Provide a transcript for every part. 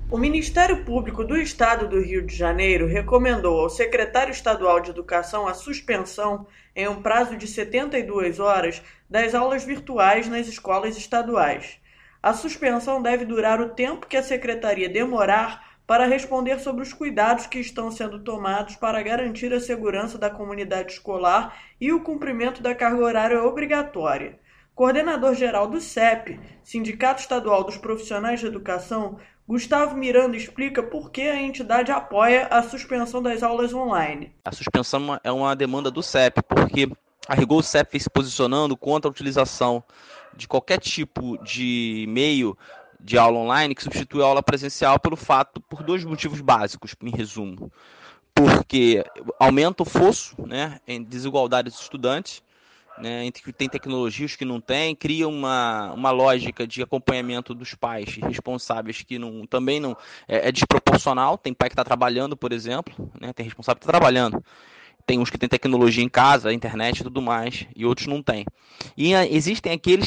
O Ministério Público do Estado do Rio de Janeiro recomendou ao secretário estadual de Educação a suspensão, em um prazo de 72 horas, das aulas virtuais nas escolas estaduais. A suspensão deve durar o tempo que a secretaria demorar para responder sobre os cuidados que estão sendo tomados para garantir a segurança da comunidade escolar e o cumprimento da carga horária obrigatória. Coordenador-geral do CEP, Sindicato Estadual dos Profissionais de Educação, Gustavo Miranda explica por que a entidade apoia a suspensão das aulas online. A suspensão é uma demanda do CEP, porque a rigor o CEP vem se posicionando contra a utilização de qualquer tipo de meio de aula online que substitui a aula presencial por dois motivos básicos, em resumo. Porque aumenta o fosso, né, em desigualdade dos estudantes, né, entre que tem tecnologias que não tem, cria uma lógica de acompanhamento dos pais responsáveis que também não é desproporcional. Tem pai que está trabalhando, por exemplo, né, tem responsável que está trabalhando. Tem uns que têm tecnologia em casa, internet e tudo mais, e outros não têm. E existem aqueles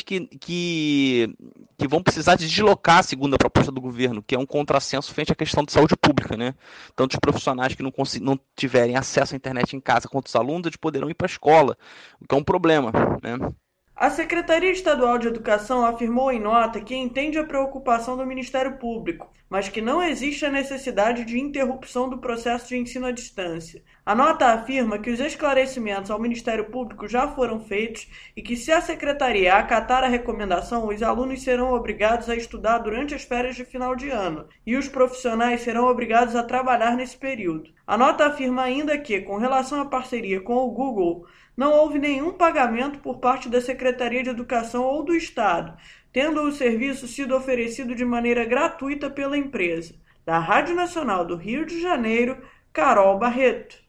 que vão precisar de deslocar, segundo a proposta do governo, que é um contrassenso frente à questão de saúde pública, né? Tanto os profissionais que não tiverem acesso à internet em casa, quanto os alunos, eles poderão ir para a escola, o que é um problema, né? A Secretaria Estadual de Educação afirmou em nota que entende a preocupação do Ministério Público, mas que não existe a necessidade de interrupção do processo de ensino à distância. A nota afirma que os esclarecimentos ao Ministério Público já foram feitos e que, se a Secretaria acatar a recomendação, os alunos serão obrigados a estudar durante as férias de final de ano e os profissionais serão obrigados a trabalhar nesse período. A nota afirma ainda que, com relação à parceria com o Google, não houve nenhum pagamento por parte da Secretaria de Educação ou do Estado, tendo o serviço sido oferecido de maneira gratuita pela empresa. Da Rádio Nacional do Rio de Janeiro, Carol Barreto.